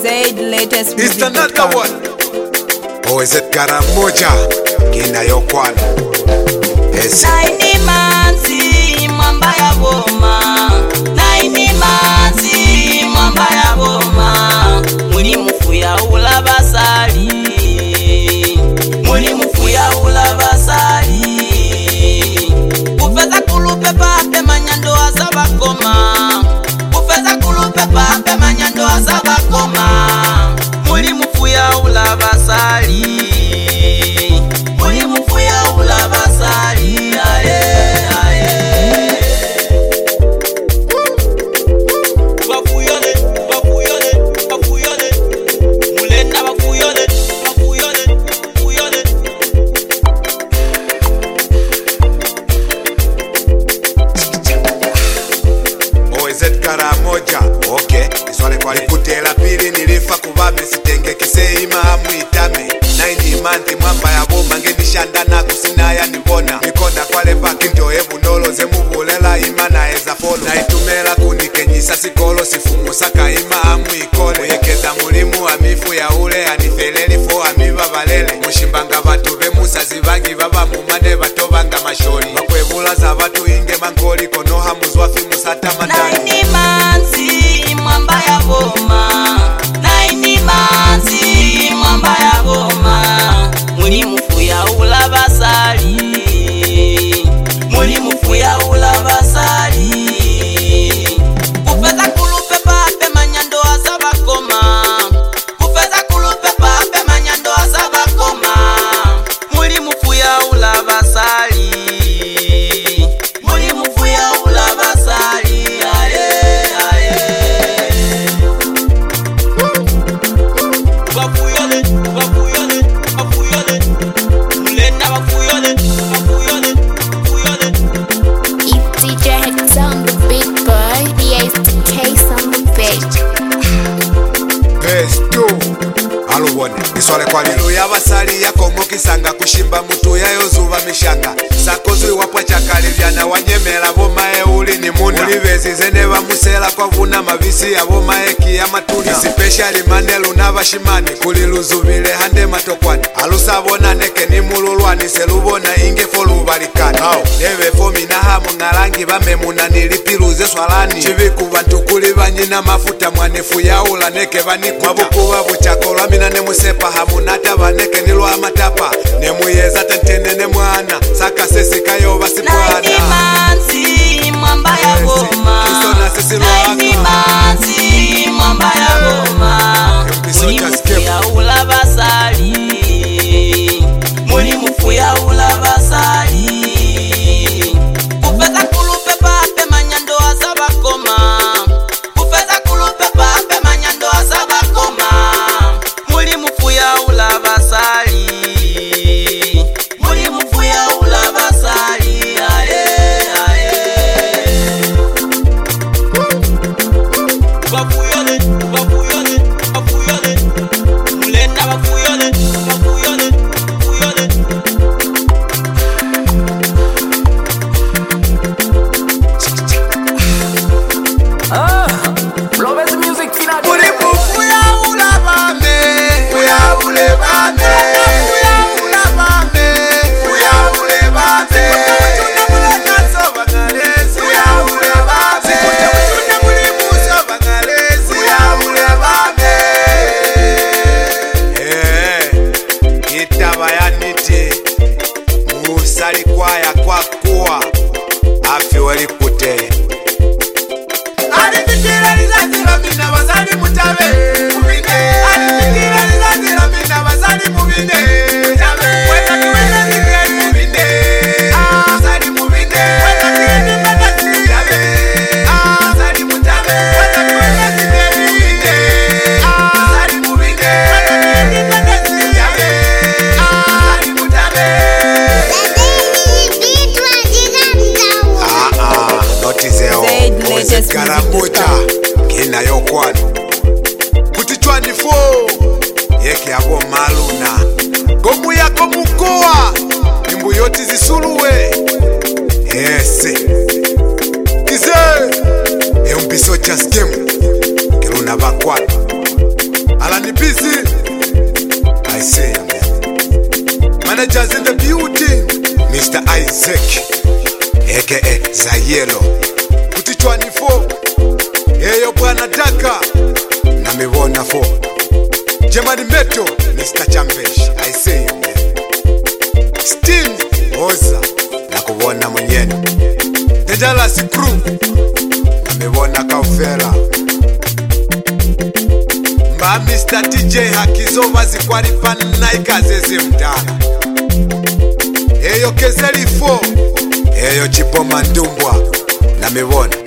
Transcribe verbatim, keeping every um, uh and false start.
Zaid latest music. It's another one. Oh, is it Karamoja? Kina yokwana. Yes. Naini manzi mwamba ya boma. Naini manzi mwamba ya boma. Muli mufuya ula basali. Muli mufuya ula basali. Kufeza kulupe pape manyando asabakoma. Kufeza kulupe pape manyando asabakoma. Muli mufuya ula basali. Muli mufuya ula basali. Aye, aye. Bafuyole, bafuyole, bafuyole. Mulenda bafuyole, bafuyole, bafuyole. Oh, is it Karamoja? Okay. Iswale kwa likutela pili nilifa kubame sitenge kiseima amuitame. Naini manti mwamba ya boma ngendishanda na kusinaya nibona. Nikonda kwale paki njo evu ndolo zemubulela ima na eza polo. Naitumela kunikenyisa sikolo sifumu saka ima amuikole. Mwekeza mulimu amifu ya ule anifeleli fo amiva valele. Mushimbanga batu bemusa zivangi baba mumane bato banga masholi. Makwebula za batu inge mankoli konoha muzwafi musata matani. Naini manzi mwamba ya boma. Naini manzi mwamba ya boma. Muli mufuya ula basali. Muli mufuya ula basali. Kufeza kulupe pape manyando asabakoma. Kufeza kulupe pape manyando asabakoma. Muli mufuya ula basali. Muli mufuya ula basali. Aye, aye. Bafuyole, bafuyole, bafuyole. Mulenda bafuyole, bafuyole, bafuyole. It's D J Hex on the beat, boy. D A C K on the beat. Best two. Aluwone iswale kwa lilu ya basali ya kongo kisanga kushimba mutu ya yozuva mishanga sakozui wapwa chakali vyana wanyemela bomae uli ni muna ulivezi zene bamusela kwa vuna mavisi ya bomae kia matuna isipeshali manelu na bashimani kuliluzuvile hande matokwani alusabona neke ni mululwani selubona inge folubalikani hao neve fomi na hamu ngalangi bamemuna nilipiluze swalani chiviku bantu kuli banyina mafuta mwanefu yaula neke banikuta mabukuwa buchakolwa mina nemusepa hamunata baneke nilwa amatapa nemuyeza tentene ne mwana saka sesi kayoba sipwana. Naini manzi mwamba ya boma. Naini manzi mwamba ya boma. Muli mufuya ula basali. Muli mufuya ula basali. Kufeza kulupe pape manyando asabakoma. Kufeza kulupe pape manyando asabakoma. Muli mufuya ula basali. Muli mufuya ula basali. Aye, aye. Bafuyole, bafuyole, bafuyole. Mulenda bafuyole, bafuyole, bafuyole. Muli mufuya ula bame, fuya ule bame, fuya ula bame, fuya ule bame. Sikutuna mule naso bangalezi, fuya ule bame. Sikutuna muli muso bangalezi, fuya ule bame. Eh, itaba ya niti, musali kwaya kwa kuwa, afi walikute. Alifikira nizazira mina bazali mutabe mubine. Alifikira nizazira mina bazali mubine. Mutabe weka kiwena zikari mubine. Ah, zali mubine. Weka kiwena zikari mutabe. Ah, zali mutabe. Weka kiwena zikari mubine. Ah, zali mubine. Weka kiwena zikari mutabe. Ah, zali mutabe. Ah, ah, notizeo. Zaid latest Karamoja kina yokwano kutichwani fo yeke abo maluna gomu yako mukoa imbu yoti zisuluwe ese kize embiso just game kiruna bakwano Danny busy. I say man. Managers in the building. Mister Isaac aka Zayelo Kutichwani fo Eyo bwana daka Na miwona fo Jemani Meto Mister Chambesh I say you man. Sting Oza Na kuwona mwenyeni The Dallas crew Na miwona Kaufera Mba Mister T J Hakizova zikwari pana ikazeze mdana Eyo Kezeli fo Eyo Chipoma Ndumbwa Na miwona